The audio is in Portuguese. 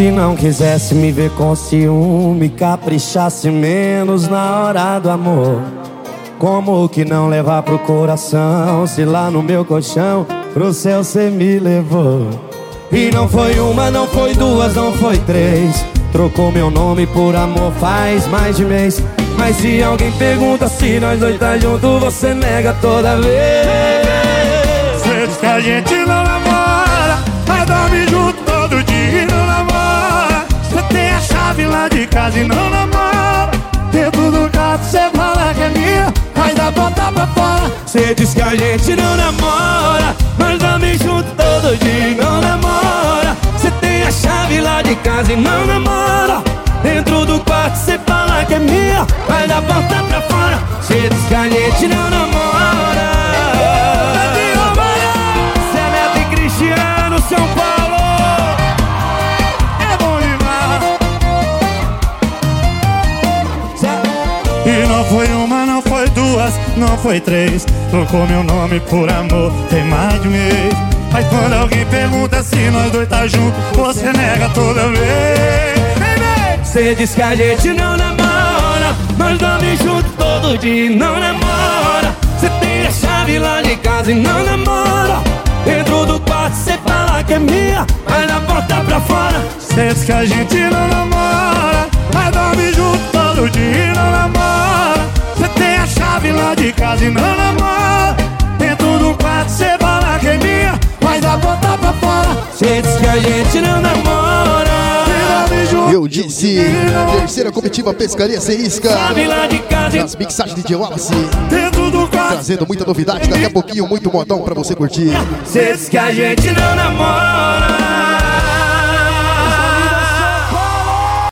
Se não quisesse me ver com ciúme, caprichasse menos na hora do amor. Como que não levar pro coração, se lá no meu colchão pro céu cê me levou? E não foi uma, não foi duas, não foi três. Trocou meu nome por amor faz mais de mês. Mas se alguém pergunta se nós dois tá junto, você nega toda vez. Cê diz que a gente não namora, mas dorme junto todo dia e não namora. Cê tem a chave lá de casa e não namora. Dentro do quarto cê fala que é minha, mas dá botar pra fora. Cê diz que a gente não namora, mas dorme junto todo dia e não namora. Cê tem a chave lá de casa e não namora. Dentro do quarto cê fala que é minha, mas dá botar pra fora. Cê diz que a gente não namora. Cê Neto e Cristiano, São Paulo. É bom demais. E não foi uma, não foi duas, não foi três. Trocou meu nome por amor, tem mais de um mês. Mas quando alguém pergunta se nós dois tá junto, você nega toda vez. Cê diz que a gente não namora, mas dorme junto todo dia e não namora. Cê tem a chave lá de casa e não namora. Dentro do quarto cê fala que é minha, mas na porta pra fora. Cê diz que a gente não namora, mas dorme junto todo dia e não namora. Cê tem a chave lá de casa e não namora. Dentro do quarto cê fala que é minha, mas na porta pra fora. Cê diz que a gente não namora. Eu disse, terceira comitiva Pescaria Sem Isca, nas mixagens de Wallace, trazendo muita novidade, daqui a pouquinho muito modão pra você curtir. Cê diz que a gente não namora.